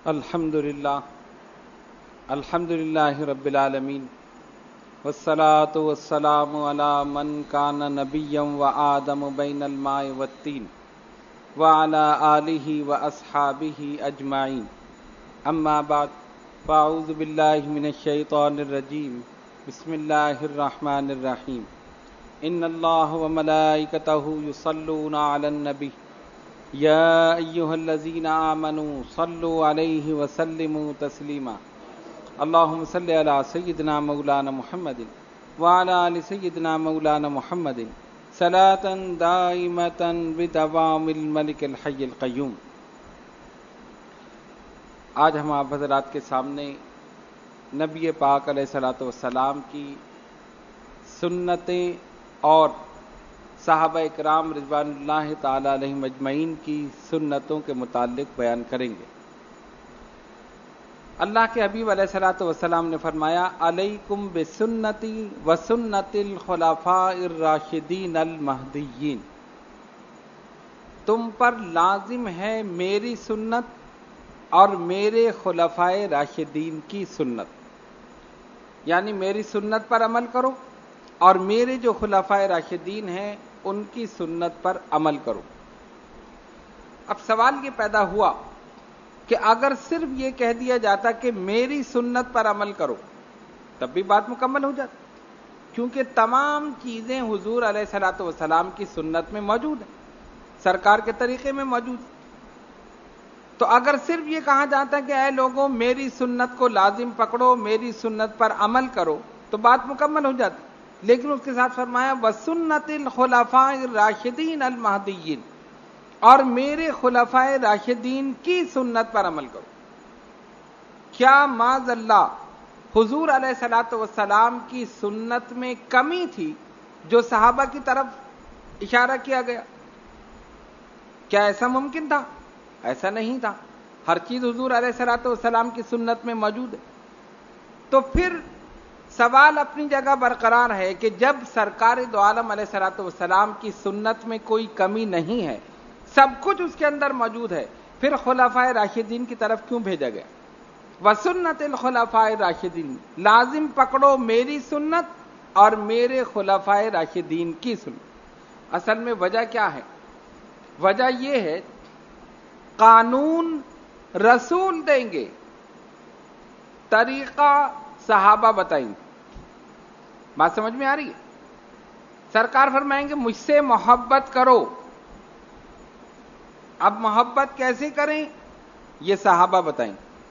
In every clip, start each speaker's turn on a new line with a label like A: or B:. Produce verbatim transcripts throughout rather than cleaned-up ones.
A: الحمد للہ الحمد للہ رب العالمین والصلاة والسلام علی من کان نبیا وآدم بین الماء والطین وعلی آلہ واصحابہ اجمعین اما بعد فاعوذ باللہ من الشیطان الرجیم بسم اللہ الرحمن الرحیم ان اللہ وملائکتہ یصلون علی النبی یا ایہا الذین آمنوا صلوا علیہ وسلموا تسلیما اللہم صلی علی سیدنا مولانا محمد وعلی آل سیدنا مولانا محمد صلاة دائمة بدوام الملک الحی القیوم۔ آج ہم آپ حضرات کے سامنے نبی پاک علیہ الصلوۃ والسلام کی سنتیں اور صحابہ اکرام رضوان اللہ تعالی علیہم اجمعین کی سنتوں کے متعلق بیان کریں گے۔ اللہ کے حبیب علیہ الصلوۃ والسلام نے فرمایا علیکم بسنتی وسنت الخلفاء الراشدین المہدیین، تم پر لازم ہے میری سنت اور میرے خلفائے راشدین کی سنت، یعنی میری سنت پر عمل کرو اور میرے جو خلفائے راشدین ہیں ان کی سنت پر عمل کرو۔ اب سوال یہ پیدا ہوا کہ اگر صرف یہ کہہ دیا جاتا کہ میری سنت پر عمل کرو تب بھی بات مکمل ہو جاتی، کیونکہ تمام چیزیں حضور علیہ الصلوۃ والسلام کی سنت میں موجود ہیں، سرکار کے طریقے میں موجود ہیں۔ تو اگر صرف یہ کہا جاتا کہ اے لوگوں میری سنت کو لازم پکڑو، میری سنت پر عمل کرو تو بات مکمل ہو جاتی، لیکن اس کے ساتھ فرمایا وسنت الخلفاء الراشدین المہدیین، اور میرے خلفائے راشدین کی سنت پر عمل کرو۔ کیا معاذ اللہ حضور علیہ الصلوۃ والسلام کی سنت میں کمی تھی جو صحابہ کی طرف اشارہ کیا گیا؟ کیا ایسا ممکن تھا؟ ایسا نہیں تھا، ہر چیز حضور علیہ الصلوۃ والسلام کی سنت میں موجود ہے۔ تو پھر سوال اپنی جگہ برقرار ہے کہ جب سرکار دو عالم علیہ الصلوۃ والسلام کی سنت میں کوئی کمی نہیں ہے، سب کچھ اس کے اندر موجود ہے، پھر خلفائے راشدین کی طرف کیوں بھیجا گیا؟ وسنت الخلفاء الراشدین، لازم پکڑو میری سنت اور میرے خلفائے راشدین کی سنت۔ اصل میں وجہ کیا ہے؟ وجہ یہ ہے قانون رسول دیں گے، طریقہ صحابہ بتائیں گے۔ بات سمجھ میں آ رہی ہے؟ سرکار فرمائیں گے مجھ سے محبت کرو، اب محبت کیسے کریں یہ صحابہ بتائیں۔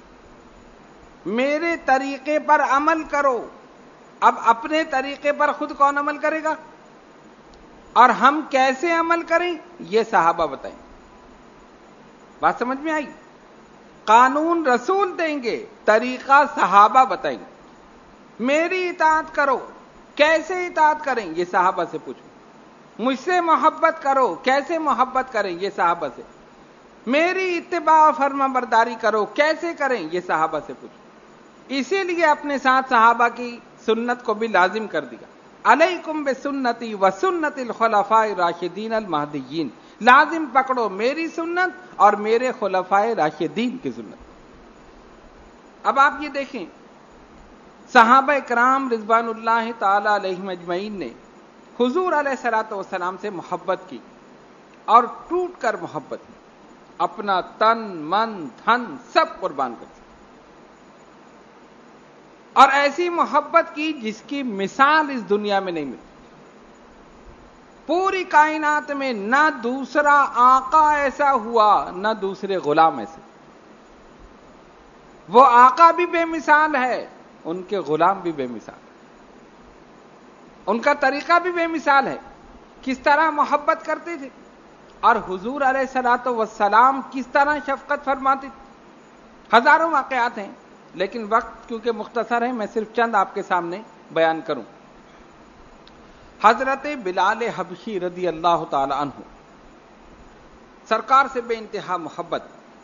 A: میرے طریقے پر عمل کرو، اب اپنے طریقے پر خود کون عمل کرے گا اور ہم کیسے عمل کریں یہ صحابہ بتائیں۔ بات سمجھ میں آئی؟ قانون رسول دیں گے، طریقہ صحابہ بتائیں گے۔ میری اطاعت کرو، کیسے اطاعت کریں یہ صحابہ سے پوچھو۔ مجھ سے محبت کرو، کیسے محبت کریں یہ صحابہ سے۔ میری اتباع فرما برداری کرو، کیسے کریں یہ صحابہ سے پوچھو۔ اسی لیے اپنے ساتھ صحابہ کی سنت کو بھی لازم کر دیا، علیکم بسنتی وسنت الخلفاء الراشدین المہدیین، لازم پکڑو میری سنت اور میرے خلفائے راشدین کی سنت۔ اب آپ یہ دیکھیں صحابہ اکرام رضوان اللہ تعالی علیہم اجمعین نے حضور علیہ الصلوۃ والسلام سے محبت کی اور ٹوٹ کر محبت کی، اپنا تن من دھن سب قربان کر دیا، اور ایسی محبت کی جس کی مثال اس دنیا میں نہیں ملتی۔ پوری کائنات میں نہ دوسرا آقا ایسا ہوا نہ دوسرے غلام ایسے۔ وہ آقا بھی بے مثال ہے، ان کے غلام بھی بے مثال، ان کا طریقہ بھی بے مثال ہے، کس طرح محبت کرتے تھے، اور حضور علیہ الصلوۃ والسلام کس طرح شفقت فرماتے تھے۔ ہزاروں واقعات ہیں لیکن وقت کیونکہ مختصر ہے میں صرف چند آپ کے سامنے بیان کروں۔ حضرت بلال حبشی رضی اللہ تعالی عنہ، سرکار سے بے انتہا محبت،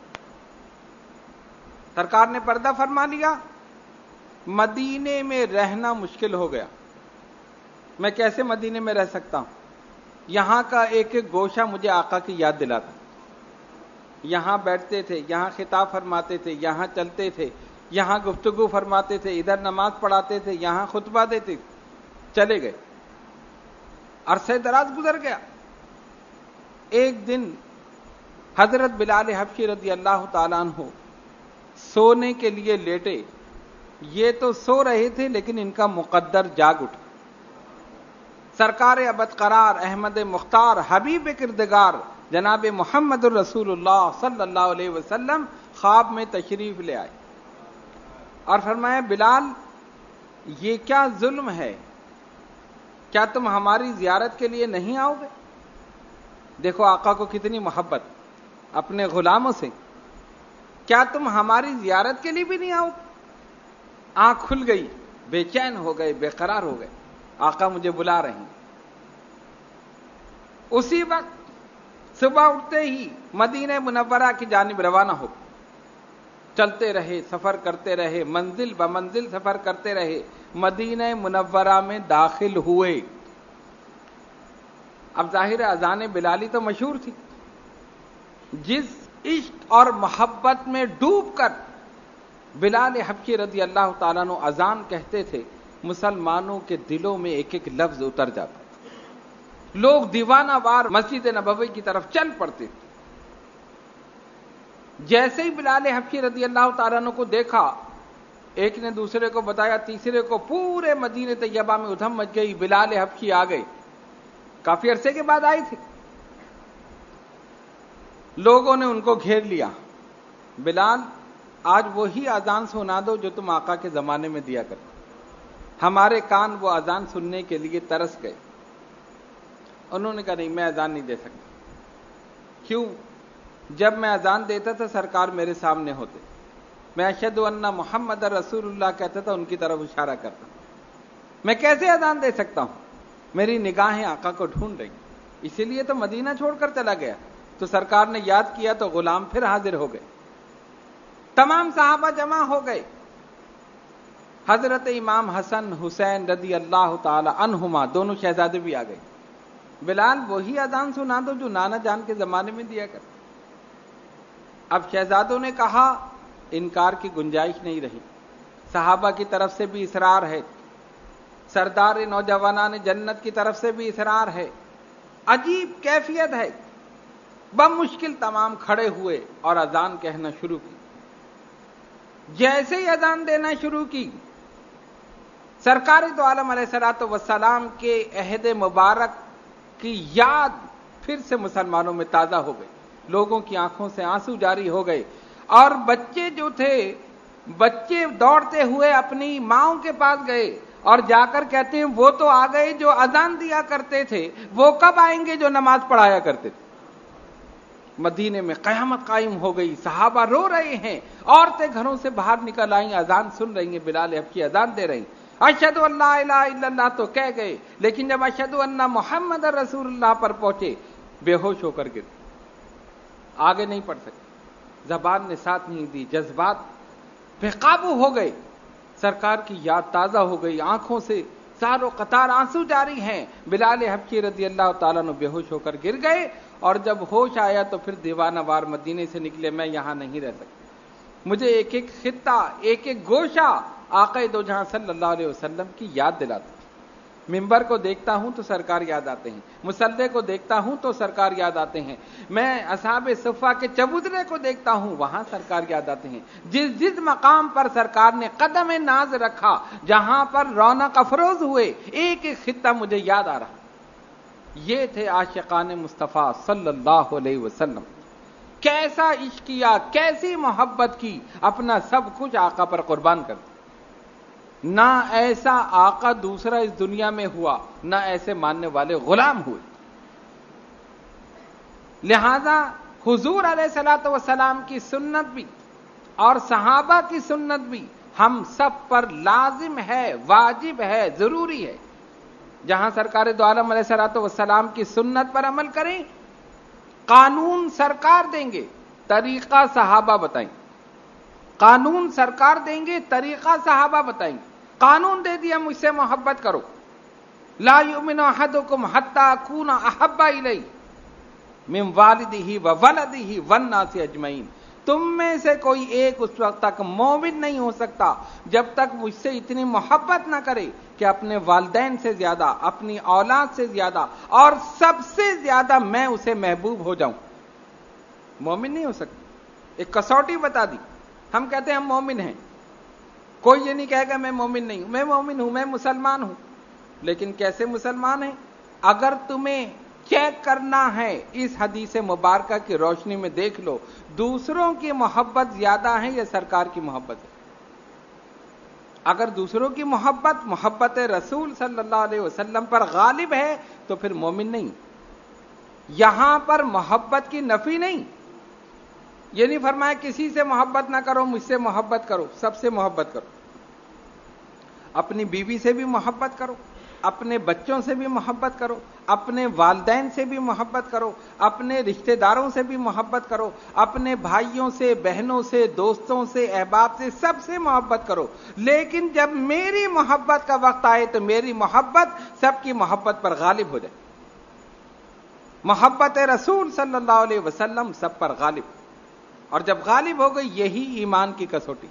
A: سرکار نے پردہ فرما لیا، مدینے میں رہنا مشکل ہو گیا، میں کیسے مدینے میں رہ سکتا ہوں، یہاں کا ایک ایک گوشہ مجھے آقا کی یاد دلاتا۔ یہاں بیٹھتے تھے، یہاں خطاب فرماتے تھے، یہاں چلتے تھے، یہاں گفتگو فرماتے تھے، ادھر نماز پڑھاتے تھے، یہاں خطبہ دیتے تھے، چلے گئے، عرصہ دراز گزر گیا۔ ایک دن حضرت بلال حبشی رضی اللہ تعالیٰ عنہ سونے کے لیے لیٹے، یہ تو سو رہے تھے لیکن ان کا مقدر جاگ اٹھا۔ سرکار ابد قرار احمد مختار حبیب کردگار جناب محمد الرسول اللہ صلی اللہ علیہ وسلم خواب میں تشریف لے آئے اور فرمایا بلال یہ کیا ظلم ہے، کیا تم ہماری زیارت کے لیے نہیں آؤ گے؟ دیکھو آقا کو کتنی محبت اپنے غلاموں سے، کیا تم ہماری زیارت کے لیے بھی نہیں آؤ گے؟ آنکھ کھل گئی، بے چین ہو گئے، بے قرار ہو گئے، آقا مجھے بلا رہے ہیں۔ اسی وقت صبح اٹھتے ہی مدینہ منورہ کی جانب روانہ ہو، چلتے رہے، سفر کرتے رہے، منزل بمنزل سفر کرتے رہے، مدینہ منورہ میں داخل ہوئے۔ اب ظاہر اذان بلالی تو مشہور تھی، جس عشق اور محبت میں ڈوب کر بلال حبشی رضی اللہ تعالیٰ عنہ اذان کہتے تھے، مسلمانوں کے دلوں میں ایک ایک لفظ اتر جاتا تھا، لوگ دیوانہ وار مسجد نبوی کی طرف چل پڑتے تھے۔ جیسے ہی بلال حبشی رضی اللہ تعالیٰ عنہ کو دیکھا، ایک نے دوسرے کو بتایا، تیسرے کو، پورے مدینہ طیبہ میں ادھم مچ گئی، بلال حبشی آ گئے، کافی عرصے کے بعد آئے تھے۔ لوگوں نے ان کو گھیر لیا، بلال آج وہی اذان سنا دو جو تم آقا کے زمانے میں دیا کرتے۔ ہمارے کان وہ اذان سننے کے لیے ترس گئے۔ انہوں نے کہا نہیں، میں اذان نہیں دے سکتا۔ کیوں؟ جب میں اذان دیتا تھا سرکار میرے سامنے ہوتے، میں اشہد ان محمد رسول اللہ کہتا تھا، ان کی طرف اشارہ کرتا، میں کیسے اذان دے سکتا ہوں؟ میری نگاہیں آقا کو ڈھونڈ رہی، اسی لیے تو مدینہ چھوڑ کر چلا گیا۔ تو سرکار نے یاد کیا تو غلام پھر حاضر ہو گئے، تمام صحابہ جمع ہو گئے، حضرت امام حسن حسین رضی اللہ تعالی عنہما دونوں شہزادے بھی آ گئے۔ بلال وہی اذان سنا دو جو نانا جان کے زمانے میں دیا کرتے۔ اب شہزادوں نے کہا، انکار کی گنجائش نہیں رہی، صحابہ کی طرف سے بھی اصرار ہے، سردار نوجوانان جنت کی طرف سے بھی اصرار ہے، عجیب کیفیت ہے۔ بمشکل تمام کھڑے ہوئے اور اذان کہنا شروع کی۔ جیسے ہی اذان دینا شروع کی، سرکار دو عالم علیہ الصلوۃ والسلام کے عہد مبارک کی یاد پھر سے مسلمانوں میں تازہ ہو گئی، لوگوں کی آنکھوں سے آنسو جاری ہو گئے، اور بچے جو تھے، بچے دوڑتے ہوئے اپنی ماؤں کے پاس گئے اور جا کر کہتے ہیں وہ تو آ گئے جو اذان دیا کرتے تھے، وہ کب آئیں گے جو نماز پڑھایا کرتے تھے؟ مدینے میں قیامت قائم ہو گئی، صحابہ رو رہے ہیں، عورتیں گھروں سے باہر نکل آئیں، اذان سن رہی ہیں، بلال حبشی اذان دے رہی ہیں، اشہد ان لا الہ الا اللہ تو کہہ گئے، لیکن جب اشہد ان محمد رسول اللہ پر پہنچے بے ہوش ہو کر گر، آگے نہیں پڑھ سکتے، زبان نے ساتھ نہیں دی، جذبات بے قابو ہو گئے، سرکار کی یاد تازہ ہو گئی، آنکھوں سے ساروں قطار آنسو جاری ہیں، بلال حبشی رضی اللہ تعالیٰ عنہ بے ہوش ہو کر گر گئے، اور جب ہوش آیا تو پھر دیوانہ وار مدینے سے نکلے، میں یہاں نہیں رہ سکتا، مجھے ایک ایک خطہ، ایک ایک گوشہ آقا دو جہاں صلی اللہ علیہ وسلم کی یاد دلاتا۔ ممبر کو دیکھتا ہوں تو سرکار یاد آتے ہیں، مصلی کو دیکھتا ہوں تو سرکار یاد آتے ہیں، میں اصحاب صفہ کے چبوترے کو دیکھتا ہوں، وہاں سرکار یاد آتے ہیں، جس جس مقام پر سرکار نے قدم ناز رکھا، جہاں پر رونق افروز ہوئے، ایک ایک خطہ مجھے یاد آ رہا۔ یہ تھے عاشقان مصطفیٰ صلی اللہ علیہ وسلم، کیسا عشق کیا، کیسی محبت کی، اپنا سب کچھ آقا پر قربان کر دیا۔ نہ ایسا آقا دوسرا اس دنیا میں ہوا، نہ ایسے ماننے والے غلام ہوئے۔ لہذا حضور علیہ الصلوۃ والسلام کی سنت بھی اور صحابہ کی سنت بھی ہم سب پر لازم ہے، واجب ہے، ضروری ہے۔ جہاں سرکار دو عالم علیہ الصلوۃ والسلام کی سنت پر عمل کریں، قانون سرکار دیں گے، طریقہ صحابہ بتائیں، قانون سرکار دیں گے، طریقہ صحابہ بتائیں گے۔ قانون دے دیا مجھ سے محبت کرو، لا یؤمن احدکم حتی اکون احب الیہ، من والدہ و ولدہ والناس اجمعین، تم میں سے کوئی ایک اس وقت تک مومن نہیں ہو سکتا جب تک مجھ سے اتنی محبت نہ کرے کہ اپنے والدین سے زیادہ، اپنی اولاد سے زیادہ، اور سب سے زیادہ میں اسے محبوب ہو جاؤں۔ مومن نہیں ہو سکتا۔ ایک کسوٹی بتا دی۔ ہم کہتے ہیں ہم مومن ہیں، کوئی یہ نہیں کہے گا میں مومن نہیں ہوں، میں مومن ہوں، میں مسلمان ہوں، لیکن کیسے مسلمان ہیں؟ اگر تمہیں چیک کرنا ہے اس حدیث مبارکہ کی روشنی میں دیکھ لو، دوسروں کی محبت زیادہ ہے یا سرکار کی محبت ہے؟ اگر دوسروں کی محبت محبت رسول صلی اللہ علیہ وسلم پر غالب ہے تو پھر مومن نہیں۔ یہاں پر محبت کی نفی نہیں، یہ نہیں فرمایا کسی سے محبت نہ کرو، مجھ سے محبت کرو، سب سے محبت کرو، اپنی بیوی سے بھی محبت کرو، اپنے بچوں سے بھی محبت کرو، اپنے والدین سے بھی محبت کرو، اپنے رشتہ داروں سے بھی محبت کرو، اپنے بھائیوں سے، بہنوں سے، دوستوں سے، احباب سے، سب سے محبت کرو، لیکن جب میری محبت کا وقت آئے تو میری محبت سب کی محبت پر غالب ہو جائے۔ محبت رسول صلی اللہ علیہ وسلم سب پر غالب، اور جب غالب ہو گئی یہی ایمان کی کسوٹی۔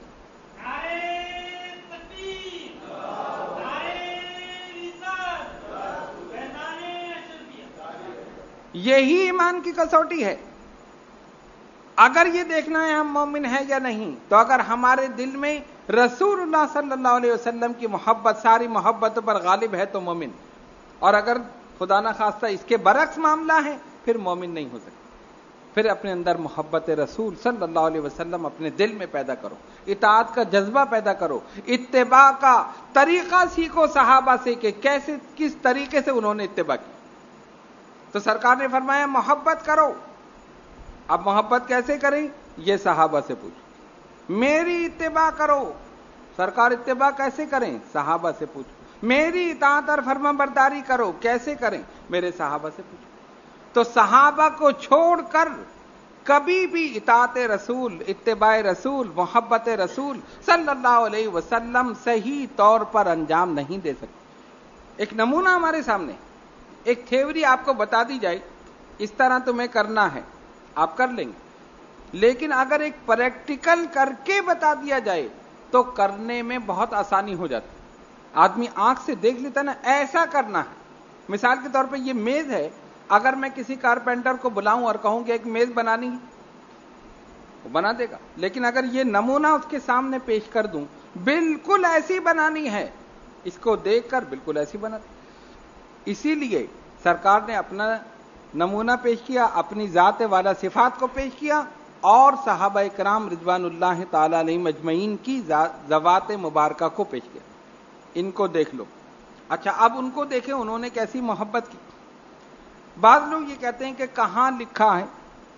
A: یہی ایمان کی کسوٹی ہے۔ اگر یہ دیکھنا ہے ہم مومن ہیں یا نہیں، تو اگر ہمارے دل میں رسول اللہ صلی اللہ علیہ وسلم کی محبت ساری محبتوں پر غالب ہے تو مومن، اور اگر خدا نہ خواستہ اس کے برعکس معاملہ ہے پھر مومن نہیں ہو سکتا۔ پھر اپنے اندر محبت رسول صلی اللہ علیہ وسلم اپنے دل میں پیدا کرو، اطاعت کا جذبہ پیدا کرو، اتباع کا طریقہ سیکھو صحابہ سے کہ کیسے کس طریقے سے انہوں نے اتباع کی۔ تو سرکار نے فرمایا محبت کرو۔ اب محبت کیسے کریں یہ صحابہ سے پوچھو۔ میری اتباع کرو، سرکار اتباع کیسے کریں؟ صحابہ سے پوچھو۔ میری اطاعت اور فرما برداری کرو، کیسے کریں؟ میرے صحابہ سے پوچھو۔ تو صحابہ کو چھوڑ کر کبھی بھی اطاعت رسول، اتباع رسول، محبت رسول صلی اللہ علیہ وسلم صحیح طور پر انجام نہیں دے سکتے۔ ایک نمونہ ہمارے سامنے، ایک تھیوری آپ کو بتا دی جائے اس طرح تمہیں کرنا ہے، آپ کر لیں گے، لیکن اگر ایک پریکٹیکل کر کے بتا دیا جائے تو کرنے میں بہت آسانی ہو جاتی۔ آدمی آنکھ سے دیکھ لیتا نا ایسا کرنا ہے۔ مثال کے طور پہ یہ میز ہے، اگر میں کسی کارپینٹر کو بلاؤں اور کہوں کہ ایک میز بنانی ہے وہ بنا دے گا، لیکن اگر یہ نمونہ اس کے سامنے پیش کر دوں بالکل ایسی بنانی ہے، اس کو دیکھ کر بالکل ایسی بنا دے۔ اسی لیے سرکار نے اپنا نمونہ پیش کیا، اپنی ذات والا صفات کو پیش کیا، اور صحابہ کرام رضوان اللہ تعالی علیہم اجمعین کی ذوات مبارکہ کو پیش کیا۔ ان کو دیکھ لو۔ اچھا اب ان کو دیکھیں انہوں نے کیسی محبت کی۔ بعض لوگ یہ کہتے ہیں کہ کہاں لکھا ہے،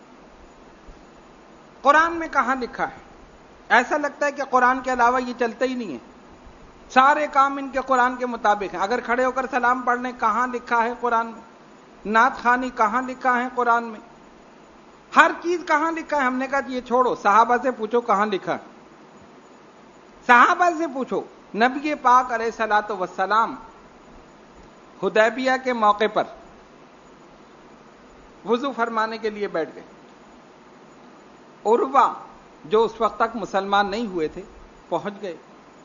A: قرآن میں کہاں لکھا ہے؟ ایسا لگتا ہے کہ قرآن کے علاوہ یہ چلتا ہی نہیں ہے، سارے کام ان کے قرآن کے مطابق ہیں۔ اگر کھڑے ہو کر سلام پڑھنے کہاں لکھا ہے قرآن میں؟ نعت خوانی کہاں لکھا ہے قرآن میں؟ ہر چیز کہاں لکھا ہے؟ ہم نے کہا یہ چھوڑو، صحابہ سے پوچھو کہاں لکھا ہے۔ صحابہ سے پوچھو۔ نبی پاک علیہ الصلوۃ والسلام حدیبیہ کے موقع پر وضو فرمانے کے لیے بیٹھ گئے۔ عروہ جو اس وقت تک مسلمان نہیں ہوئے تھے پہنچ گئے۔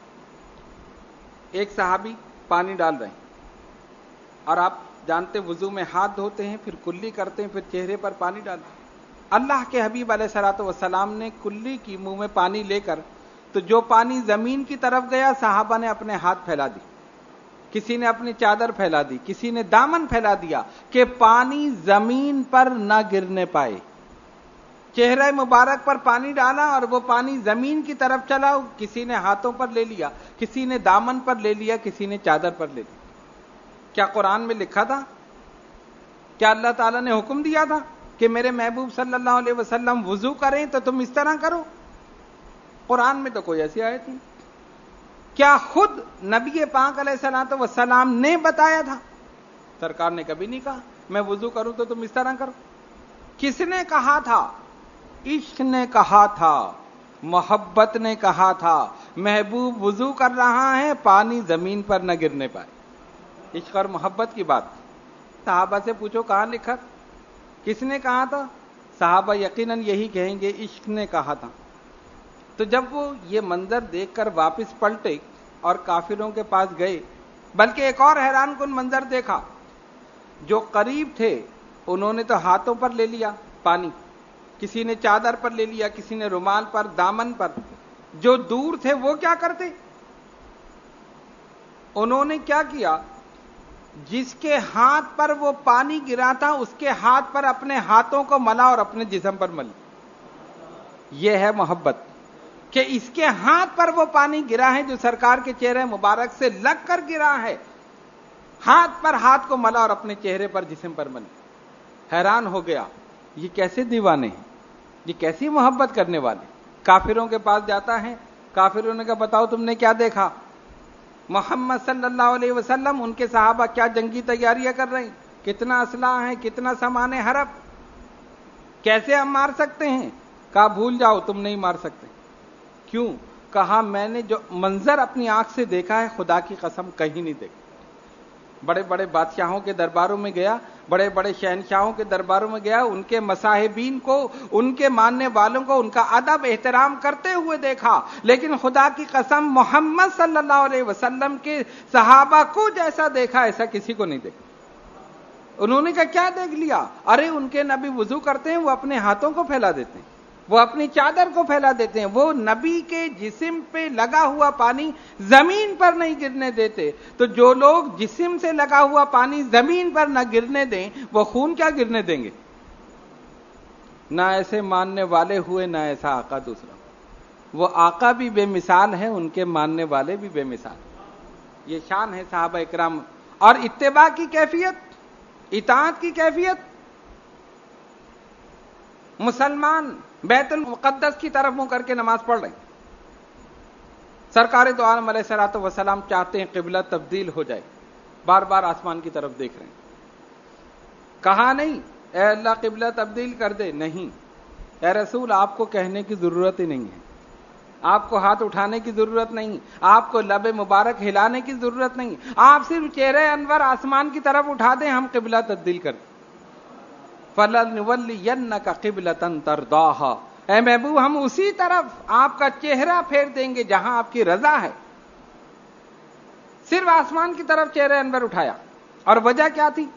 A: ایک صحابی پانی ڈال رہے ہیں، اور آپ جانتے وضو میں ہاتھ دھوتے ہیں، پھر کلی کرتے ہیں، پھر چہرے پر پانی ڈالتے ہیں۔ اللہ کے حبیب علیہ الصلوۃ والسلام نے کلی کی، منہ میں پانی لے کر، تو جو پانی زمین کی طرف گیا صحابہ نے اپنے ہاتھ پھیلا دی، کسی نے اپنی چادر پھیلا دی، کسی نے دامن پھیلا دیا کہ پانی زمین پر نہ گرنے پائے۔ چہرہ مبارک پر پانی ڈالا اور وہ پانی زمین کی طرف چلا، کسی نے ہاتھوں پر لے لیا، کسی نے دامن پر لے لیا، کسی نے چادر پر لے لیا۔ کیا قرآن میں لکھا تھا؟ کیا اللہ تعالیٰ نے حکم دیا تھا کہ میرے محبوب صلی اللہ علیہ وسلم وضو کریں تو تم اس طرح کرو؟ قرآن میں تو کوئی ایسی آیت نہیں۔ کیا خود نبی پاک علیہ الصلوۃ والسلام نے بتایا تھا؟ سرکار نے کبھی نہیں کہا میں وضو کروں تو تم اس طرح کرو۔ کس نے کہا تھا؟ عشق نے کہا تھا، محبت نے کہا تھا، محبوب وضو کر رہا ہے پانی زمین پر نہ گرنے پائے۔ عشق اور محبت کی بات۔ صحابہ سے پوچھو کہاں لکھا؟ کس نے کہا تھا؟ صحابہ یقیناً یہی کہیں گے عشق نے کہا تھا۔ تو جب وہ یہ منظر دیکھ کر واپس پلٹے اور کافروں کے پاس گئے، بلکہ ایک اور حیران کن منظر دیکھا، جو قریب تھے انہوں نے تو ہاتھوں پر لے لیا پانی، کسی نے چادر پر لے لیا، کسی نے رومال پر، دامن پر۔ جو دور تھے وہ کیا کرتے؟ انہوں نے کیا کیا؟ جس کے ہاتھ پر وہ پانی گرا تھا اس کے ہاتھ پر اپنے ہاتھوں کو ملا اور اپنے جسم پر ملی۔ یہ ہے محبت، کہ اس کے ہاتھ پر وہ پانی گرا ہے جو سرکار کے چہرے مبارک سے لگ کر گرا ہے، ہاتھ پر ہاتھ کو ملا اور اپنے چہرے پر، جسم پر ملی۔ حیران ہو گیا، یہ کیسے دیوانے ہیں، یہ کیسی محبت کرنے والے۔ کافروں کے پاس جاتا ہے، کافروں نے کہا بتاؤ تم نے کیا دیکھا؟ محمد صلی اللہ علیہ وسلم، ان کے صحابہ کیا جنگی تیاریاں کر رہے ہیں، کتنا اسلحہ ہے، کتنا سامان حرب، کیسے ہم مار سکتے ہیں؟ کہا بھول جاؤ، تم نہیں مار سکتے۔ کیوں؟ کہا میں نے جو منظر اپنی آنکھ سے دیکھا ہے خدا کی قسم کہیں نہیں دیکھا۔ بڑے بڑے بادشاہوں کے درباروں میں گیا، بڑے بڑے شہنشاہوں کے درباروں میں گیا، ان کے مصاحبین کو، ان کے ماننے والوں کو ان کا ادب احترام کرتے ہوئے دیکھا، لیکن خدا کی قسم محمد صلی اللہ علیہ وسلم کے صحابہ کو جیسا دیکھا ایسا کسی کو نہیں دیکھا۔ انہوں نے کہا کیا دیکھ لیا؟ ارے ان کے نبی وضو کرتے ہیں، وہ اپنے ہاتھوں کو پھیلا دیتے ہیں، وہ اپنی چادر کو پھیلا دیتے ہیں، وہ نبی کے جسم پہ لگا ہوا پانی زمین پر نہیں گرنے دیتے۔ تو جو لوگ جسم سے لگا ہوا پانی زمین پر نہ گرنے دیں وہ خون کیا گرنے دیں گے؟ نہ ایسے ماننے والے ہوئے، نہ ایسا آقا دوسرا۔ وہ آقا بھی بے مثال ہے، ان کے ماننے والے بھی بے مثال۔ یہ شان ہے صحابہ اکرام۔ اور اتباع کی کیفیت، اطاعت کی کیفیت، مسلمان بیت المقدس کی طرف منہ کر کے نماز پڑھ رہے ہیں، سرکار دو عالم علیہ الصلوۃ والسلام چاہتے ہیں قبلہ تبدیل ہو جائے، بار بار آسمان کی طرف دیکھ رہے ہیں۔ کہا نہیں اے اللہ قبلہ تبدیل کر دے، نہیں، اے رسول آپ کو کہنے کی ضرورت ہی نہیں ہے، آپ کو ہاتھ اٹھانے کی ضرورت نہیں، آپ کو لب مبارک ہلانے کی ضرورت نہیں، آپ صرف چہرے انور آسمان کی طرف اٹھا دیں، ہم قبلہ تبدیل کر دیں۔ فَلَنُوَلِّيَنَّكَ قِبْلَةً تَرْضَاهَا، اے محبوب ہم اسی طرف آپ کا چہرہ پھیر دیں گے جہاں آپ کی رضا ہے۔ صرف آسمان کی طرف چہرے انور اٹھایا، اور وجہ کیا تھی؟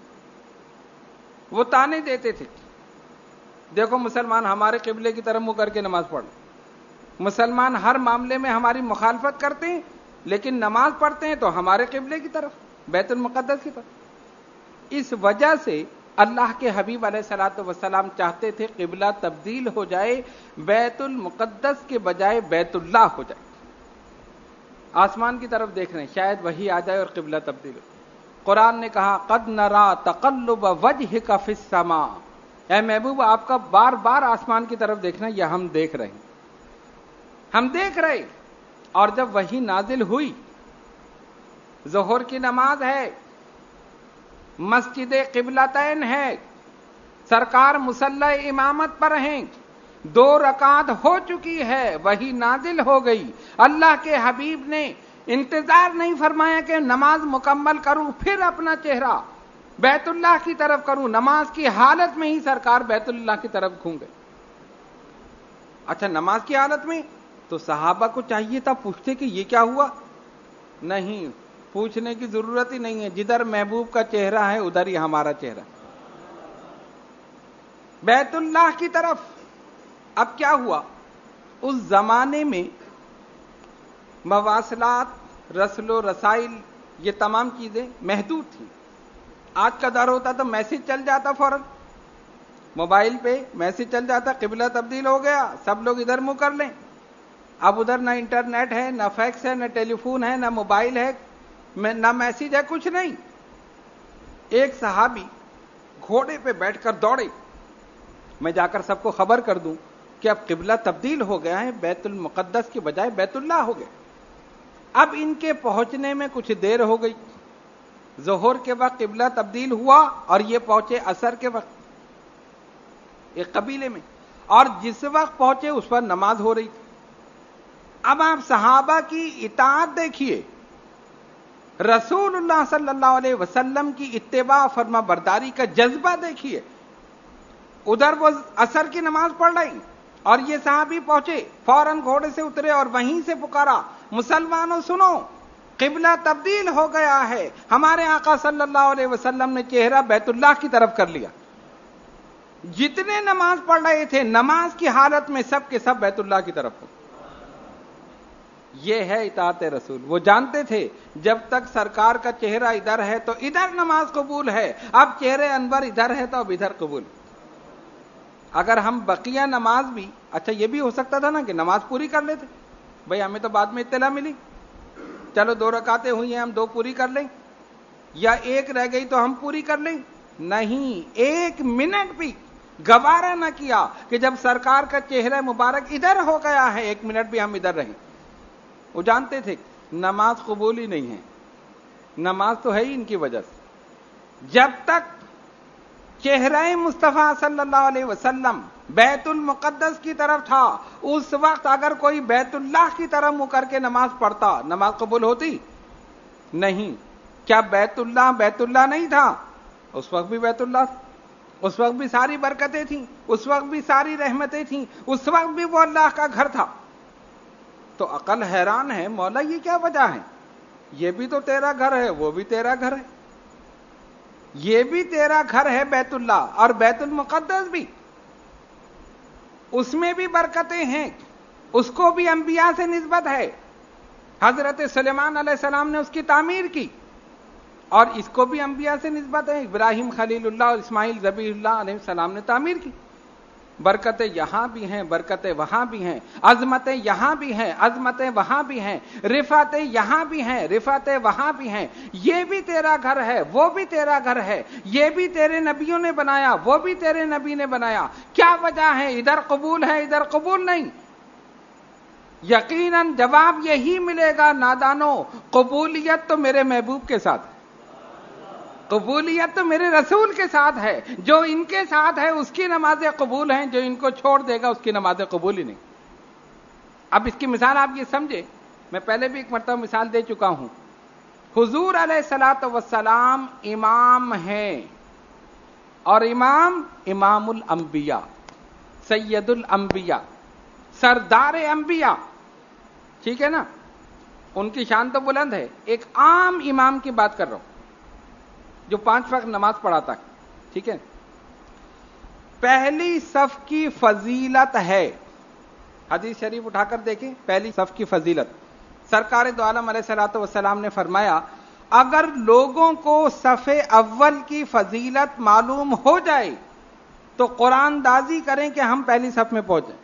A: وہ تانے دیتے تھے، دیکھو مسلمان ہمارے قبلے کی طرف منہ کر کے نماز پڑھ، مسلمان ہر معاملے میں ہماری مخالفت کرتے ہیں لیکن نماز پڑھتے ہیں تو ہمارے قبلے کی طرف، بیت المقدس کی طرف۔ اس وجہ سے اللہ کے حبیب علیہ الصلوۃ والسلام چاہتے تھے قبلہ تبدیل ہو جائے، بیت المقدس کے بجائے بیت اللہ ہو جائے۔ آسمان کی طرف دیکھ رہے ہیں، شاید وہی آ جائے اور قبلہ تبدیل ہو۔ قرآن نے کہا قد نرا تقلب وجہک فی السماء، اے محبوب آپ کا بار بار آسمان کی طرف دیکھنا یہ ہم دیکھ رہے ہیں، ہم دیکھ رہے۔ اور جب وہی نازل ہوئی، ظہر کی نماز ہے، مسجد قبلتین ہے، سرکار مصلی امامت پر ہیں، دو رکعت ہو چکی ہے، وہی نازل ہو گئی۔ اللہ کے حبیب نے انتظار نہیں فرمایا کہ نماز مکمل کروں پھر اپنا چہرہ بیت اللہ کی طرف کروں، نماز کی حالت میں ہی سرکار بیت اللہ کی طرف گھوم گئے۔ اچھا نماز کی حالت میں تو صحابہ کو چاہیے تھا پوچھتے کہ یہ کیا ہوا؟ نہیں، پوچھنے کی ضرورت ہی نہیں ہے، جدھر محبوب کا چہرہ ہے ادھر ہی ہمارا چہرہ، بیت اللہ کی طرف۔ اب کیا ہوا؟ اس زمانے میں مواصلات، رسل و رسائل، یہ تمام چیزیں محدود تھیں۔ آج کا دور ہوتا تو میسج چل جاتا فوراً، موبائل پہ میسج چل جاتا قبلہ تبدیل ہو گیا، سب لوگ ادھر منہ کر لیں۔ اب ادھر نہ انٹرنیٹ ہے، نہ فیکس ہے، نہ ٹیلی فون ہے، نہ موبائل ہے، نہ میسج ہے، کچھ نہیں۔ ایک صحابی گھوڑے پہ بیٹھ کر دوڑے، میں جا کر سب کو خبر کر دوں کہ اب قبلہ تبدیل ہو گیا ہے، بیت المقدس کی بجائے بیت اللہ ہو گیا۔ اب ان کے پہنچنے میں کچھ دیر ہو گئی، ظہر کے وقت قبلہ تبدیل ہوا اور یہ پہنچے عصر کے وقت ایک قبیلے میں، اور جس وقت پہنچے اس پر نماز ہو رہی تھی۔ اب آپ صحابہ کی اطاعت دیکھیے، رسول اللہ صلی اللہ علیہ وسلم کی اتباع فرما برداری کا جذبہ دیکھیے۔ ادھر وہ عصر کی نماز پڑھ رہی اور یہ صحابی پہنچے، فوراً گھوڑے سے اترے اور وہیں سے پکارا، مسلمانوں سنو، قبلہ تبدیل ہو گیا ہے، ہمارے آقا صلی اللہ علیہ وسلم نے چہرہ بیت اللہ کی طرف کر لیا۔ جتنے نماز پڑھ رہے تھے نماز کی حالت میں سب کے سب بیت اللہ کی طرف ہو۔ یہ ہے اطاعت رسول۔ وہ جانتے تھے جب تک سرکار کا چہرہ ادھر ہے تو ادھر نماز قبول ہے، اب چہرے انور ادھر ہے تو اب ادھر قبول۔ اگر ہم بقیہ نماز بھی، اچھا یہ بھی ہو سکتا تھا نا کہ نماز پوری کر لیتے، بھئی ہمیں تو بعد میں اطلاع ملی، چلو دو رکعتیں ہوئی ہیں ہم دو پوری کر لیں، یا ایک رہ گئی تو ہم پوری کر لیں۔ نہیں، ایک منٹ بھی گوارا نہ کیا کہ جب سرکار کا چہرہ مبارک ادھر ہو گیا ہے ایک منٹ بھی ہم ادھر رہیں۔ وہ جانتے تھے نماز قبول ہی نہیں ہے، نماز تو ہے ہی ان کی وجہ سے۔ جب تک چہرہ مصطفیٰ صلی اللہ علیہ وسلم بیت المقدس کی طرف تھا، اس وقت اگر کوئی بیت اللہ کی طرف منہ کر کے نماز پڑھتا نماز قبول ہوتی نہیں۔ کیا بیت اللہ بیت اللہ نہیں تھا؟ اس وقت بھی بیت اللہ تھا، اس وقت بھی ساری برکتیں تھیں، اس وقت بھی ساری رحمتیں تھیں، اس وقت بھی وہ اللہ کا گھر تھا۔ تو عقل حیران ہے، مولا یہ کیا وجہ ہے؟ یہ بھی تو تیرا گھر ہے، وہ بھی تیرا گھر ہے، یہ بھی تیرا گھر ہے بیت اللہ، اور بیت المقدس بھی، اس میں بھی برکتیں ہیں، اس کو بھی انبیاء سے نسبت ہے۔ حضرت سلیمان علیہ السلام نے اس کی تعمیر کی، اور اس کو بھی انبیاء سے نسبت ہے، ابراہیم خلیل اللہ اور اسماعیل ذبیح اللہ علیہ السلام نے تعمیر کی۔ برکتیں یہاں بھی ہیں، برکتیں وہاں بھی ہیں، عظمتیں یہاں بھی ہیں، عظمتیں وہاں بھی ہیں، رفعتیں یہاں بھی ہیں، رفعتیں وہاں بھی ہیں۔ یہ بھی تیرا گھر ہے، وہ بھی تیرا گھر ہے، یہ بھی تیرے نبیوں نے بنایا، وہ بھی تیرے نبی نے بنایا۔ کیا وجہ ہے ادھر قبول ہے ادھر قبول نہیں؟ یقیناً جواب یہی ملے گا نادانو، قبولیت تو میرے محبوب کے ساتھ ہے، قبولیت تو میرے رسول کے ساتھ ہے، جو ان کے ساتھ ہے اس کی نمازیں قبول ہیں، جو ان کو چھوڑ دے گا اس کی نمازیں قبول ہی نہیں۔ اب اس کی مثال آپ یہ سمجھے، میں پہلے بھی ایک مرتبہ مثال دے چکا ہوں، حضور علیہ الصلوۃ والسلام امام ہیں، اور امام امام الانبیاء، سید الانبیاء، سردار انبیاء، ٹھیک ہے نا، ان کی شان تو بلند ہے۔ ایک عام امام کی بات کر رہا ہوں جو پانچ وقت نماز پڑھاتا ہے، ٹھیک ہے۔ پہلی صف کی فضیلت ہے، حدیث شریف اٹھا کر دیکھیں، پہلی صف کی فضیلت، سرکار دو عالم علیہ الصلوۃ والسلام نے فرمایا اگر لوگوں کو صف اول کی فضیلت معلوم ہو جائے تو قرآن دازی کریں کہ ہم پہلی صف میں پہنچیں۔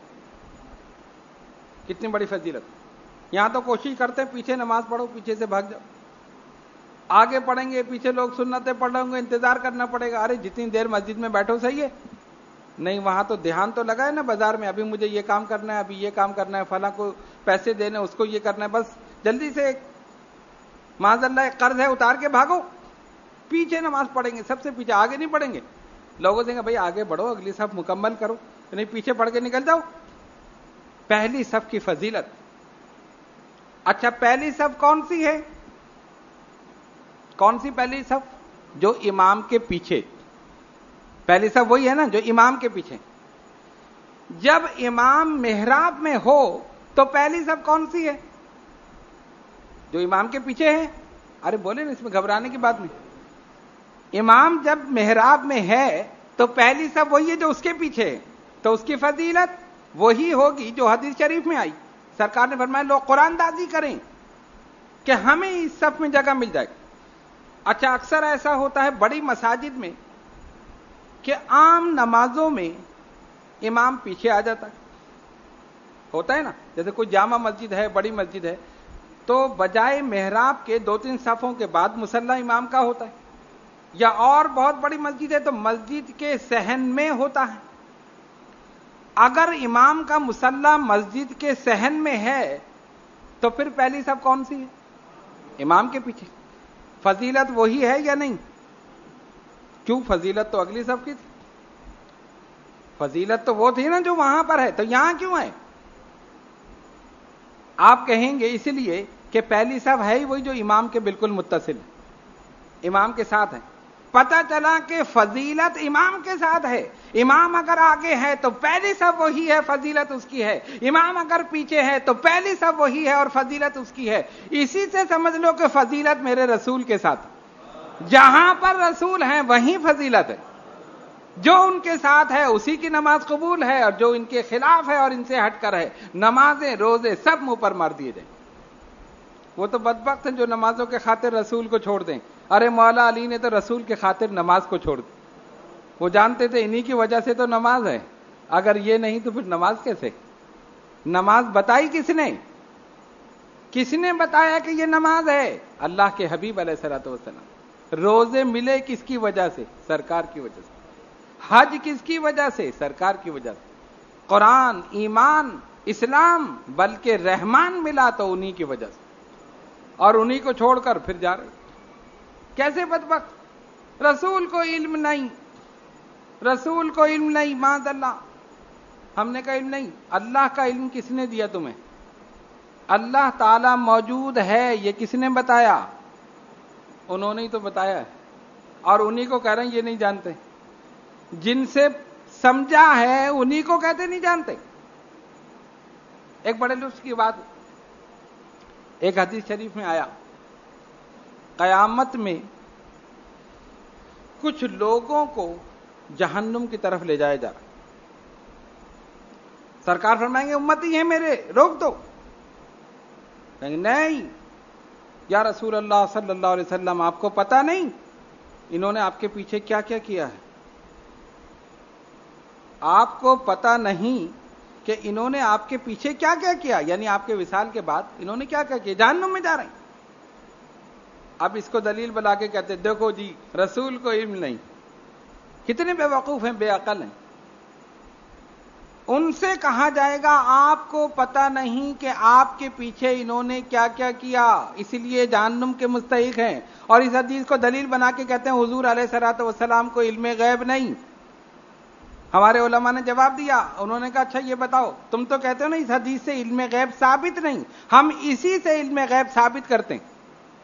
A: کتنی بڑی فضیلت! یہاں تو کوشش کرتے ہیں پیچھے نماز پڑھو، پیچھے سے بھاگ جاؤ، آگے پڑھیں گے پیچھے لوگ سنتیں پڑھ رہے ہوں گے، انتظار کرنا پڑے گا، ارے جتنی دیر مسجد میں بیٹھو صحیح ہے، نہیں وہاں تو دھیان تو لگا ہے نا بازار میں، ابھی مجھے یہ کام کرنا ہے، ابھی یہ کام کرنا ہے، فلاں کو پیسے دینے، اس کو یہ کرنا ہے، بس جلدی سے معاذ اللہ ایک قرض ہے اتار کے بھاگو۔ پیچھے نماز پڑھیں گے، سب سے پیچھے، آگے نہیں پڑھیں گے۔ لوگوں سے کہیں بھائی آگے بڑھو، اگلی صف مکمل کرو، نہیں پیچھے پڑھ کے نکل جاؤ۔ پہلی صف کی فضیلت۔ اچھا پہلی صف کون سی ہے؟ کون سی پہلی صف؟ جو امام کے پیچھے، پہلی صف وہی ہے نا جو امام کے پیچھے۔ جب امام محراب میں ہو تو پہلی صف کون سی ہے؟ جو امام کے پیچھے ہے۔ ارے بولے نا، اس میں گھبرانے کی بات نہیں۔ امام جب محراب میں ہے تو پہلی صف وہی ہے جو اس کے پیچھے ہے، تو اس کی فضیلت وہی ہوگی جو حدیث شریف میں آئی۔ سرکار نے فرمایا لوگ قرآن دازی کریں کہ ہمیں اس صف میں جگہ مل جائے۔ اچھا اکثر ایسا ہوتا ہے بڑی مساجد میں کہ عام نمازوں میں امام پیچھے آ جاتا ہے، ہوتا ہے نا، جیسے کوئی جامع مسجد ہے، بڑی مسجد ہے، تو بجائے محراب کے دو تین صفوں کے بعد مصلی امام کا ہوتا ہے، یا اور بہت بڑی مسجد ہے تو مسجد کے صحن میں ہوتا ہے۔ اگر امام کا مصلی مسجد کے صحن میں ہے تو پھر پہلی صف کون سی ہے؟ امام کے پیچھے۔ فضیلت وہی ہے یا نہیں؟ کیوں؟ فضیلت تو اگلی صف کی تھی، فضیلت تو وہ تھی نا جو وہاں پر ہے، تو یہاں کیوں ہے؟ آپ کہیں گے اس لیے کہ پہلی صف ہے ہی وہی جو امام کے بالکل متصل ہے، امام کے ساتھ ہے۔ پتہ چلا کہ فضیلت امام کے ساتھ ہے. امام اگر آگے ہے تو پہلی صف وہی ہے، فضیلت اس کی ہے. امام اگر پیچھے ہے تو پہلی صف وہی ہے اور فضیلت اس کی ہے. اسی سے سمجھ لو کہ فضیلت میرے رسول کے ساتھ. جہاں پر رسول ہیں وہیں فضیلت ہے. جو ان کے ساتھ ہے اسی کی نماز قبول ہے، اور جو ان کے خلاف ہے اور ان سے ہٹ کر ہے، نمازیں روزے سب منہ پر مار دیے جائیں. وہ تو بدبخت ہیں جو نمازوں کے خاطر رسول کو چھوڑ دیں. ارے مولا علی نے تو رسول کے خاطر نماز کو چھوڑ دی. وہ جانتے تھے انہی کی وجہ سے تو نماز ہے، اگر یہ نہیں تو پھر نماز کیسے؟ نماز بتائی کس نے؟ کس نے بتایا کہ یہ نماز ہے؟ اللہ کے حبیب علیہ الصلوۃ والسلام. روزے ملے کس کی وجہ سے؟ سرکار کی وجہ سے. حج کس کی وجہ سے؟ سرکار کی وجہ سے. قرآن، ایمان، اسلام، بلکہ رحمان ملا تو انہی کی وجہ سے، اور انہی کو چھوڑ کر پھر جا رہے. کیسے بدبخت؟ رسول کو علم نہیں، رسول کو علم نہیں. معاذ اللہ. ہم نے کہا علم نہیں. اللہ کا علم کس نے دیا تمہیں؟ اللہ تعالی موجود ہے یہ کس نے بتایا؟ انہوں نے ہی تو بتایا ہے، اور انہی کو کہہ رہے ہیں یہ نہیں جانتے. جن سے سمجھا ہے انہی کو کہتے نہیں جانتے. ایک بڑے لطف کی بات، ایک حدیث شریف میں آیا قیامت میں کچھ لوگوں کو جہنم کی طرف لے جایا جا رہا. سرکار فرمائیں گے امتی ہیں میرے، روک دو. کہیں گے نہیں یا رسول اللہ صلی اللہ علیہ وسلم، آپ کو پتہ نہیں انہوں نے آپ کے پیچھے کیا کیا کیا ہے؟ آپ کو پتہ نہیں کہ انہوں نے آپ کے پیچھے کیا کیا کیا، یعنی آپ کے وصال کے بعد انہوں نے کیا کیا کیا؟ جہنم میں جا رہے ہیں. اب اس کو دلیل بنا کے کہتے دیکھو جی رسول کو علم نہیں. کتنے بے وقوف ہیں، بے عقل ہیں. ان سے کہا جائے گا آپ کو پتہ نہیں کہ آپ کے پیچھے انہوں نے کیا کیا کیا، اس لیے جہنم کے مستحق ہیں. اور اس حدیث کو دلیل بنا کے کہتے ہیں حضور علیہ الصلوۃ والسلام کو علم غیب نہیں. ہمارے علماء نے جواب دیا، انہوں نے کہا اچھا یہ بتاؤ، تم تو کہتے ہو نا اس حدیث سے علم غیب ثابت نہیں، ہم اسی سے علم غیب ثابت کرتے ہیں.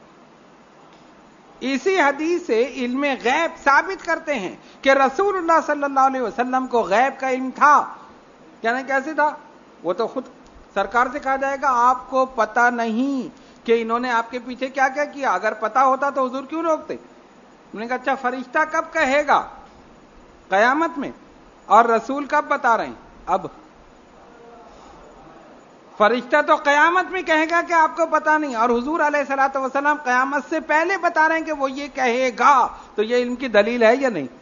A: اسی حدیث سے علم غیب ثابت کرتے ہیں کہ رسول اللہ صلی اللہ علیہ وسلم کو غیب کا علم تھا. یعنی کیسے تھا؟ وہ تو خود سرکار سے کہا جائے گا آپ کو پتہ نہیں کہ انہوں نے آپ کے پیچھے کیا کیا کیا. اگر پتہ ہوتا تو حضور کیوں روکتے؟ انہوں نے کہا اچھا فرشتہ کب کہے گا؟ قیامت میں. اور رسول کب بتا رہے ہیں؟ اب فرشتہ تو قیامت میں کہے گا کہ آپ کو پتہ نہیں، اور حضور علیہ الصلوۃ والسلام قیامت سے پہلے بتا رہے ہیں کہ وہ یہ کہے گا. تو یہ علم کی دلیل ہے یا نہیں؟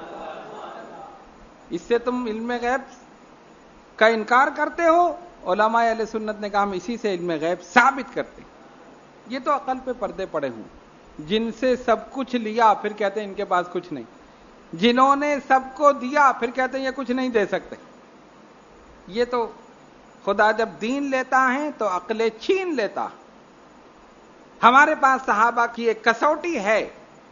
A: اس سے تم علم غیب کا انکار کرتے ہو. علماء اہل سنت نے کہا ہم اسی سے علم غیب ثابت کرتے ہیں. یہ تو عقل پہ پردے پڑے ہوں، جن سے سب کچھ لیا پھر کہتے ہیں ان کے پاس کچھ نہیں. جنہوں نے سب کو دیا پھر کہتے ہیں یہ کچھ نہیں دے سکتے. یہ تو خدا جب دین لیتا ہے تو عقل چھین لیتا. ہمارے پاس صحابہ کی ایک کسوٹی ہے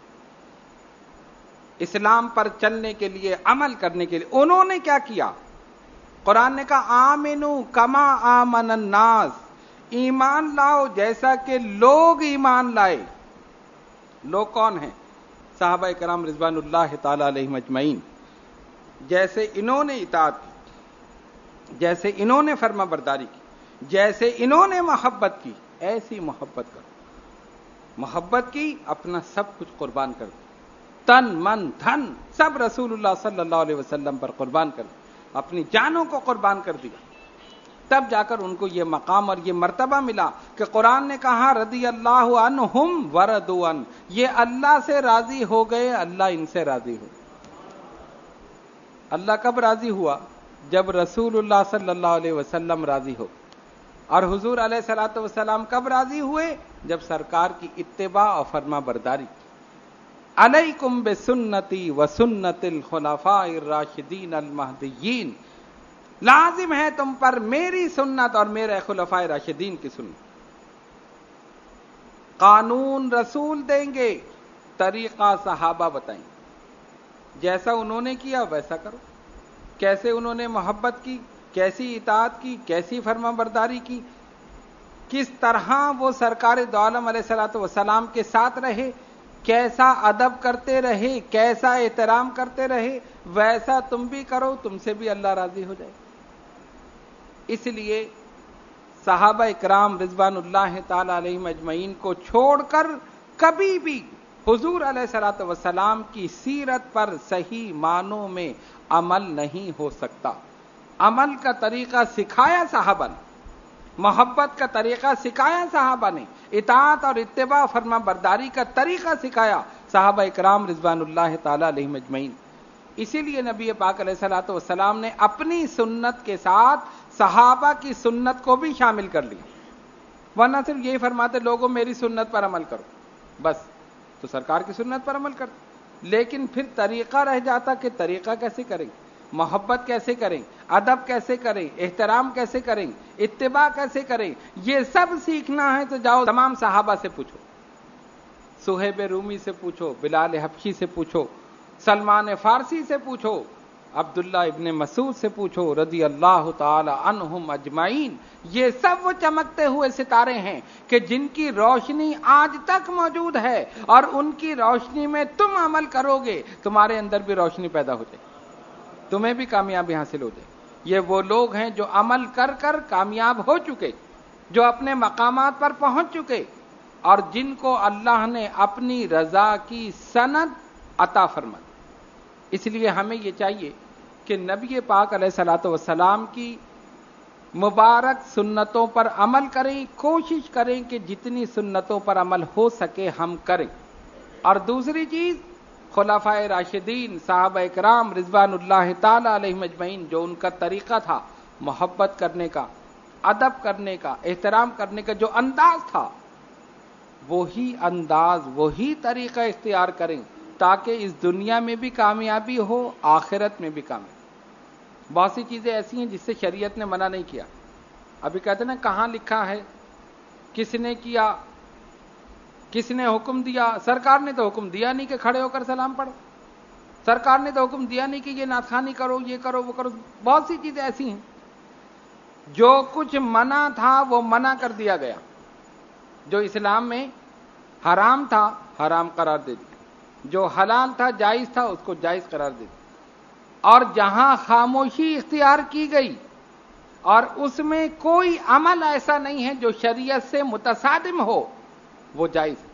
A: اسلام پر چلنے کے لیے، عمل کرنے کے لیے. انہوں نے کیا کیا؟ قرآن نے کہا آمنو کما آمن الناس، ایمان لاؤ جیسا کہ لوگ ایمان لائے. لوگ کون ہیں؟ صحابہ کرام رضوان اللہ تعالی علیہم اجمعین. جیسے انہوں نے اطاعت کی، جیسے انہوں نے فرما برداری کی، جیسے انہوں نے محبت کی، ایسی محبت کرو. محبت کی، اپنا سب کچھ قربان کر دو، تن من دھن سب رسول اللہ صلی اللہ علیہ وسلم پر قربان کر دو، اپنی جانوں کو قربان کر دیا. تب جا کر ان کو یہ مقام اور یہ مرتبہ ملا کہ قرآن نے کہا رضی اللہ عنہم ورضوا عنہ، یہ اللہ سے راضی ہو گئے، اللہ ان سے راضی ہو. اللہ کب راضی ہوا؟ جب رسول اللہ صلی اللہ علیہ وسلم راضی ہو. اور حضور علیہ الصلوۃ والسلام کب راضی ہوئے؟ جب سرکار کی اتباع اور فرما برداری. علیکم بسنتی وسنت الخلفاء الراشدین المہدیین، لازم ہے تم پر میری سنت اور میرے خلفائے راشدین کی سنت. قانون رسول دیں گے، طریقہ صحابہ بتائیں گے. جیسا انہوں نے کیا ویسا کرو. کیسے انہوں نے محبت کی، کیسی اطاعت کی، کیسی فرما برداری کی، کس طرح وہ سرکار دو عالم علیہ الصلوۃ والسلام کے ساتھ رہے، کیسا ادب کرتے رہے، کیسا احترام کرتے رہے، ویسا تم بھی کرو، تم سے بھی اللہ راضی ہو جائے۔ اس لیے صحابہ اکرام رضوان اللہ تعالی علیہم اجمعین کو چھوڑ کر کبھی بھی حضور علیہ الصلوۃ والسلام کی سیرت پر صحیح معنوں میں عمل نہیں ہو سکتا۔ عمل کا طریقہ سکھایا صحابہ نے، محبت کا طریقہ سکھایا صحابہ نے، اطاعت اور اتباع فرما برداری کا طریقہ سکھایا صحابہ اکرام رضوان اللہ تعالی علیہم اجمعین۔ اسی لیے نبی پاک علیہ الصلوۃ والسلام نے اپنی سنت کے ساتھ صحابہ کی سنت کو بھی شامل کر لیا، ورنہ صرف یہی فرماتے لوگوں میری سنت پر عمل کرو، بس تو سرکار کی سنت پر عمل کرتے، لیکن پھر طریقہ رہ جاتا کہ طریقہ کیسے کریں، محبت کیسے کریں، ادب کیسے کریں، احترام کیسے کریں، اتباع کیسے کریں، یہ سب سیکھنا ہے تو جاؤ تمام صحابہ سے پوچھو، صہیب رومی سے پوچھو، بلال حبشی سے پوچھو، سلمان فارسی سے پوچھو، عبداللہ ابن مسعود سے پوچھو رضی اللہ تعالی عنہم اجمعین۔ یہ سب وہ چمکتے ہوئے ستارے ہیں کہ جن کی روشنی آج تک موجود ہے، اور ان کی روشنی میں تم عمل کرو گے، تمہارے اندر بھی روشنی پیدا ہو جائے، تمہیں بھی کامیابی حاصل ہو جائے۔ یہ وہ لوگ ہیں جو عمل کر کر کامیاب ہو چکے، جو اپنے مقامات پر پہنچ چکے، اور جن کو اللہ نے اپنی رضا کی سند عطا فرمائی۔ اس لیے ہمیں یہ چاہیے کہ نبی پاک علیہ الصلوۃ والسلام کی مبارک سنتوں پر عمل کریں، کوشش کریں کہ جتنی سنتوں پر عمل ہو سکے ہم کریں۔ اور دوسری چیز، خلفائے راشدین صحابہ اکرام رضوان اللہ تعالی علیہم اجمعین، جو ان کا طریقہ تھا محبت کرنے کا، ادب کرنے کا، احترام کرنے کا، جو انداز تھا، وہی انداز وہی طریقہ اختیار کریں تاکہ اس دنیا میں بھی کامیابی ہو، آخرت میں بھی کامیابی۔ بہت سی چیزیں ایسی ہیں جس سے شریعت نے منع نہیں کیا۔ ابھی کہتے ہیں نا کہاں لکھا ہے، کس نے کیا، کس نے حکم دیا؟ سرکار نے تو حکم دیا نہیں کہ کھڑے ہو کر سلام پڑھو، سرکار نے تو حکم دیا نہیں کہ یہ نعت خوانی کرو، یہ کرو، وہ کرو۔ بہت سی چیزیں ایسی ہیں جو کچھ منع تھا وہ منع کر دیا گیا، جو اسلام میں حرام تھا حرام قرار دے دیا، جو حلال تھا جائز تھا اس کو جائز قرار دے دیا، اور جہاں خاموشی اختیار کی گئی اور اس میں کوئی عمل ایسا نہیں ہے جو شریعت سے متصادم ہو، وہ جائز ہے۔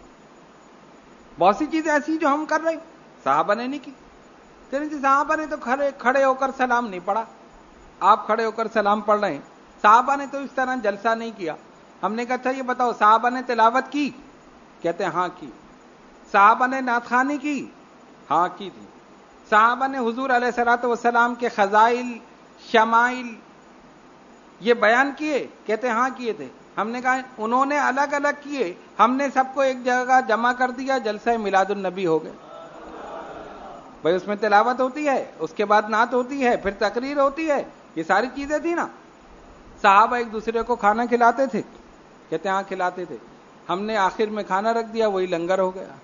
A: بہت سی چیزیں ایسی جو ہم کر رہے ہیں صحابہ نے نہیں کی، چلیے صحابہ نے تو کھڑے کھڑے ہو کر سلام نہیں پڑھا، آپ کھڑے ہو کر سلام پڑھ رہے ہیں، صحابہ نے تو اس طرح جلسہ نہیں کیا۔ ہم نے کہا اچھا یہ بتاؤ صحابہ نے تلاوت کی؟ کہتے ہیں ہاں کی۔ صحابہ نے نعت خوانی کی؟ ہاں کی تھی۔ صحابہ نے حضور علیہ الصلوۃ والسلام کے فضائل، شمائل یہ بیان کیے؟ کہتے ہیں ہاں کیے تھے۔ ہم نے کہا انہوں نے الگ الگ کیے، ہم نے سب کو ایک جگہ جمع کر دیا، جلسہ میلاد النبی ہو گئے۔ بھائی اس میں تلاوت ہوتی ہے، اس کے بعد نعت ہوتی ہے، پھر تقریر ہوتی ہے، یہ ساری چیزیں تھی نا۔ صحابہ ایک دوسرے کو کھانا کھلاتے تھے؟ کہتے ہیں ہاں کھلاتے تھے۔ ہم نے آخر میں کھانا رکھ دیا، وہی لنگر ہو گیا۔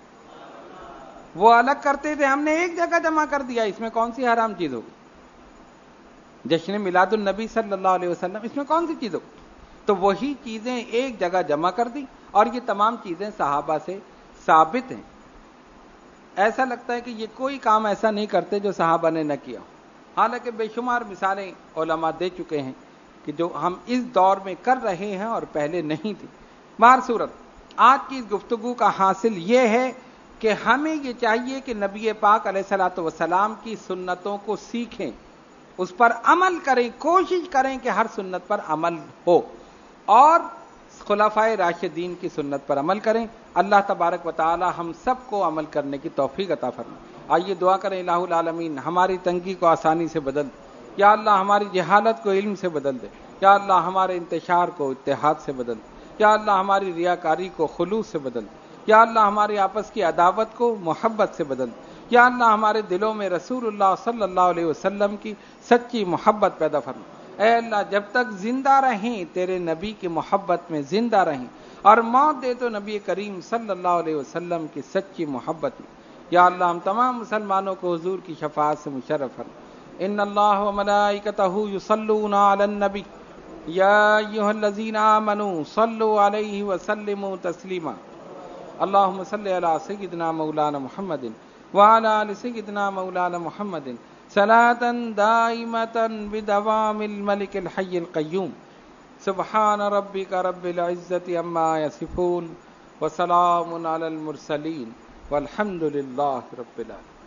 A: وہ الگ کرتے تھے، ہم نے ایک جگہ جمع کر دیا، اس میں کون سی حرام چیز ہوگی؟ جشن میلاد النبی صلی اللہ علیہ وسلم، اس میں کون سی چیز ہوگی؟ تو وہی چیزیں ایک جگہ جمع کر دی، اور یہ تمام چیزیں صحابہ سے ثابت ہیں۔ ایسا لگتا ہے کہ یہ کوئی کام ایسا نہیں کرتے جو صحابہ نے نہ کیا، حالانکہ بے شمار مثالیں علماء دے چکے ہیں کہ جو ہم اس دور میں کر رہے ہیں اور پہلے نہیں تھی۔ بہر صورت آج کی اس گفتگو کا حاصل یہ ہے کہ ہمیں یہ چاہیے کہ نبی پاک علیہ الصلوۃ والسلام کی سنتوں کو سیکھیں، اس پر عمل کریں، کوشش کریں کہ ہر سنت پر عمل ہو، اور خلفائے راشدین کی سنت پر عمل کریں۔ اللہ تبارک و تعالی ہم سب کو عمل کرنے کی توفیق عطا فرمائے۔ آئیے دعا کریں الہ العالمین ہماری تنگی کو آسانی سے بدل دے، یا اللہ ہماری جہالت کو علم سے بدل دے، یا اللہ ہمارے انتشار کو اتحاد سے بدل دے، یا اللہ ہماری ریاکاری کو خلوص سے بدل دے، یا اللہ ہماری آپس کی عداوت کو محبت سے بدل دے، یا اللہ ہمارے دلوں میں رسول اللہ صلی اللہ علیہ وسلم کی سچی محبت پیدا فرما۔ اے اللہ جب تک زندہ رہیں تیرے نبی کی محبت میں زندہ رہیں، اور موت دے تو نبی کریم صلی اللہ علیہ وسلم کی سچی محبت میں۔ یا اللہ ہم تمام مسلمانوں کو حضور کی شفاعت سے مشرف فرما۔ ان اللہ و ملائکتہ یصلون علی النبی یا ایھا الذین آمنوا صلوا علیہ وسلموا تسلیما۔ اللهم صل على سيدنا مولانا محمد وعلى آل سيدنا مولانا محمد صلاة دائمة بدوام الملك الحي القيوم سبحان ربك رب العزة عما يصفون وسلام على المرسلين والحمد لله رب العالمين.